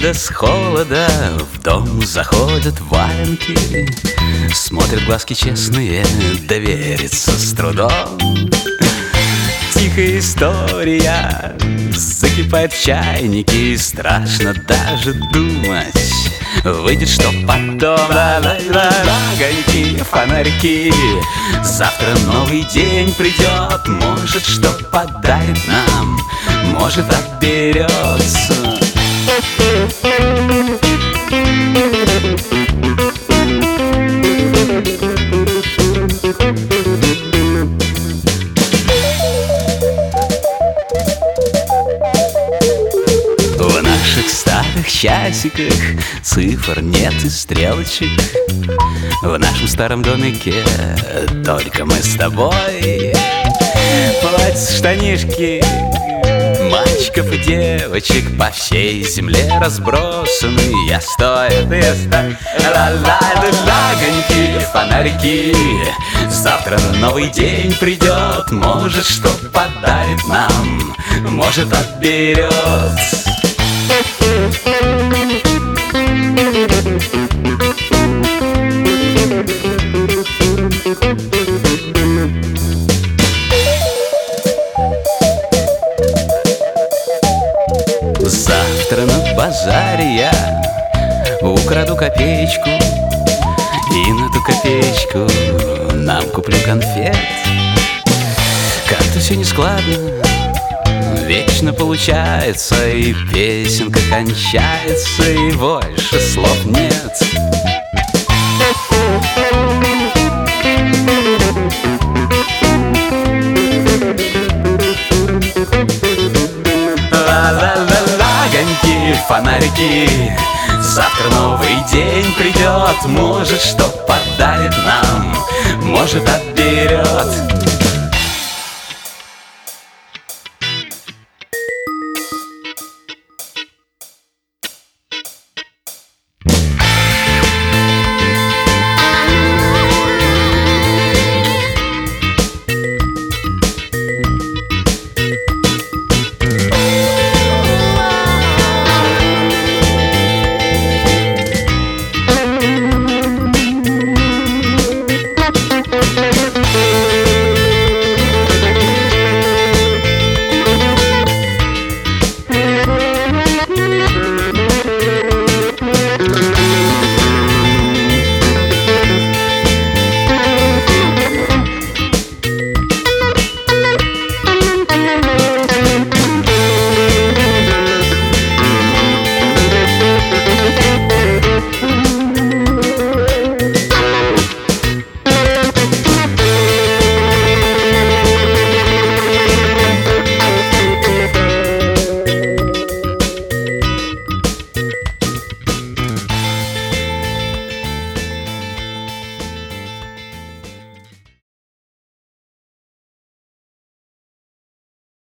да с холода в дом заходят валенки. Смотрят глазки честные, довериться с трудом. Тихая история закипает в чайнике, и страшно даже думать, выйдет что потом. Огоньки, фонарики, завтра новый день придет. Может, что подарит нам, может, отберется. В наших старых часиках цифр нет и стрелочек. В нашем старом домике только мы с тобой. Платья, штанишки, мальчиков и девочек по всей земле разбросаны. Я стою, ты стой. Огоньки, фонарики, завтра новый день придет. Может, что подарит нам, может, отберет. Завтра на базаре я украду копеечку, и на ту копеечку нам куплю конфет. Как-то все нескладно, вечно получается, и песенка кончается, и больше слов нет. Огоньки, фонарики, завтра новый день придет. Может, что подарит нам, может, отберет.